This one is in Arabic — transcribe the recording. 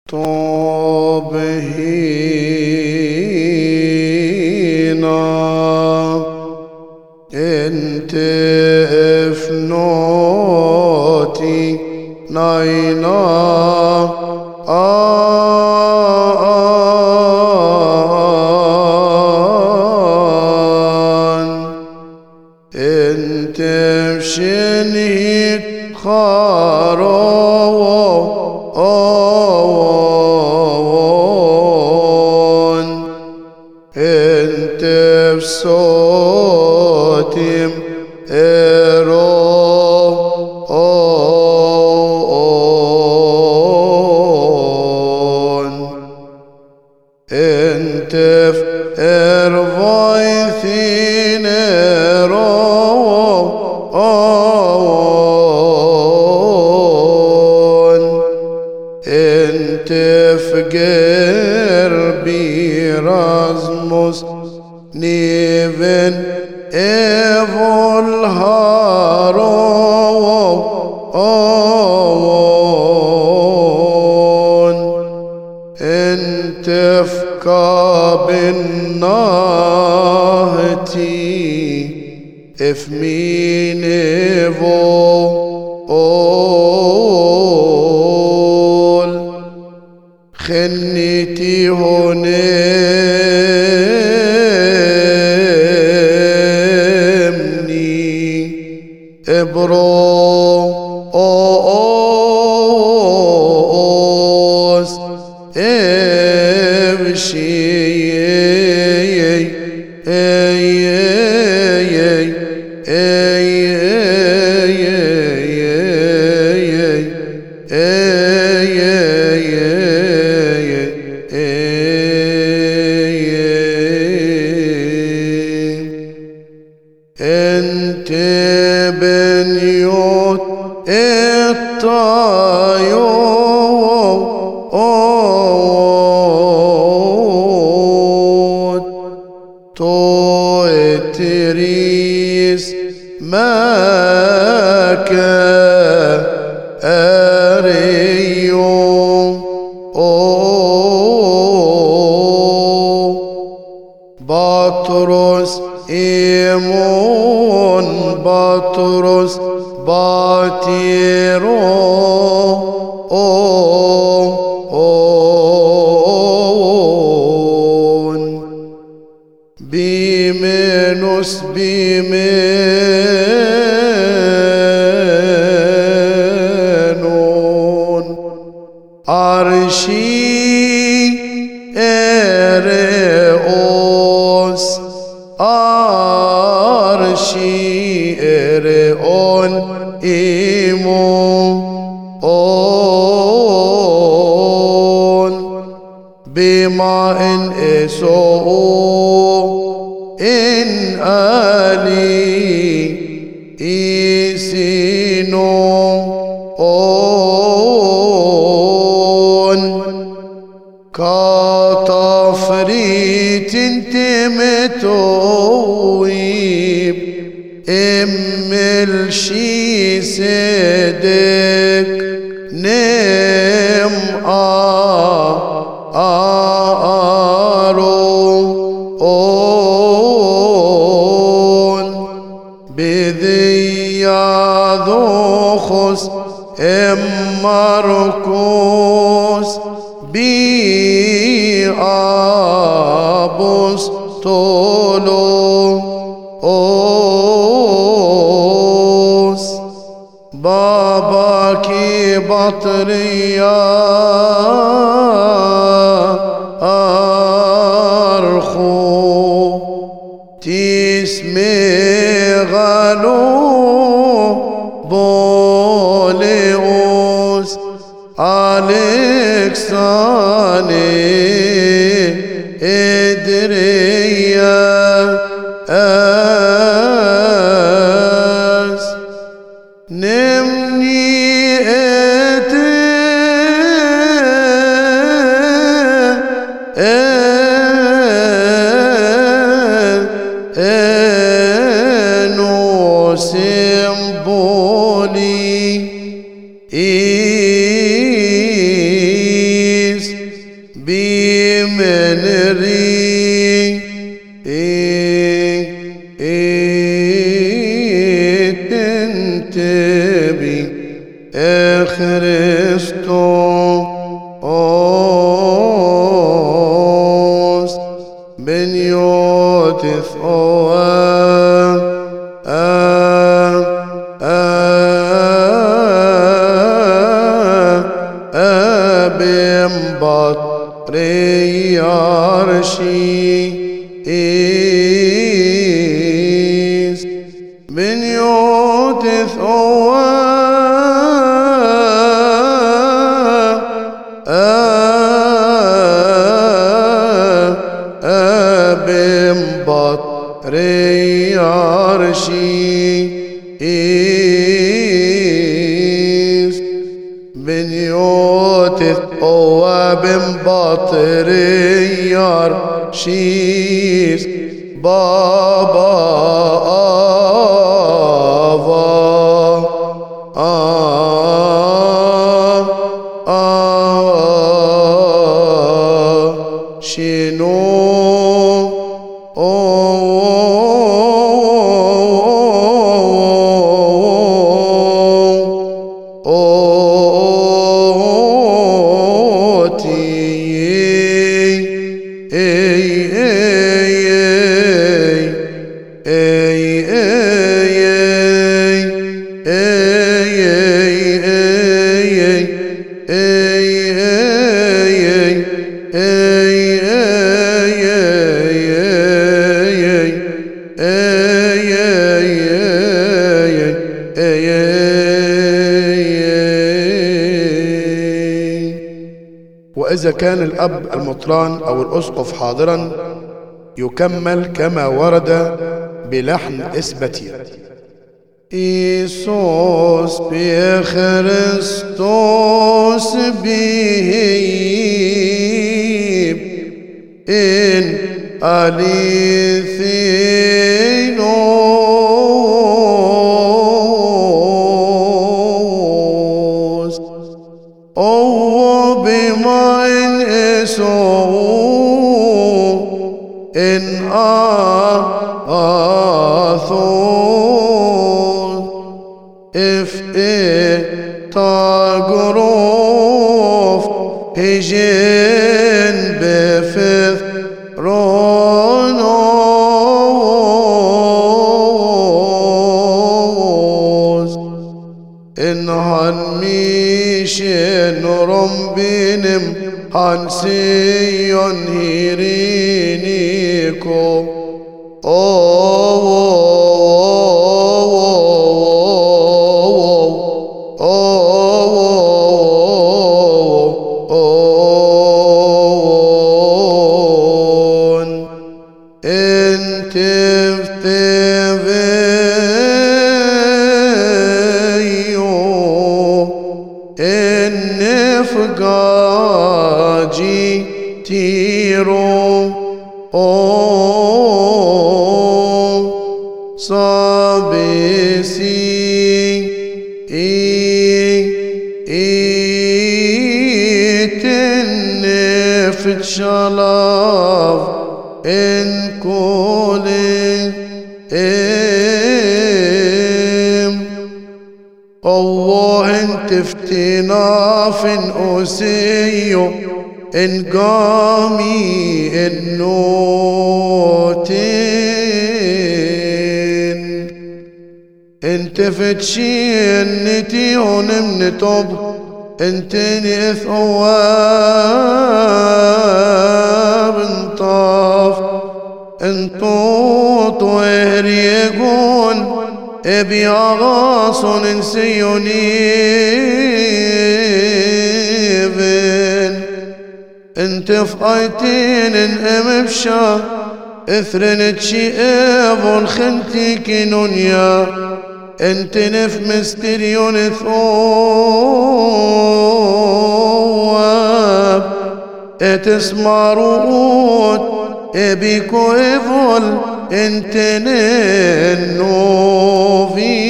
طب هينا انت افنوتي ناينا انت بشنهيت خارون انت بصوتي انت في ارضايثين انت في قلبي رازموس نيفن ايفول هارون انت في كاب الناهتي افمين فول خنيتي هونمني ابروس امشي انت بنيوت الطيوت توتريس ماك اريوم بطرس إيمون بطرس باتيرو بيمنوس بيمنون عرشي ارئوس عرشي ارئون إيمون بما إن إسوء إن آلي إيسينون كطفريت تمتويب املشي صدق نم آرون بذي ذوخس مركوس بي أبوس طولوس باباكي بطريا أرخو تسمي غلو بوليوس ألكساني إدريا أس نمني نو سيمبولي إيس بمن ري تنتبي خريستوس بن يوتث ريارشي إيس من يوتث بمبط ريارشي إيس من يوتث بمبطريار شيس بابا شنو وإذا كان الأب المطران أو الأسقف حاضرا يكمل كما ورد بلحن إثباتي. إيسوس بخريستوس بهيب إن أليثينوس أو بما إن إسو إن آثون إف تاغروف هجين بفث رونوس إن هنميشن رمبينم هنسيون هيرينيكو فقاجي تيرو صابسي تنفت شلاف إن كولي الله انت فتنا فين أسيو إن قامي النوتين انت فتشي النتي ونمن طب انتني ثواب انطاف انطوط وهريقون ابي اغاصن انسيونيبن انت فايتين انام بشا اثرن تشي ابون خنتي كينونيا انت نف مستريون ثواب اتسمع رؤوت ابيكو ايفول انت ننو في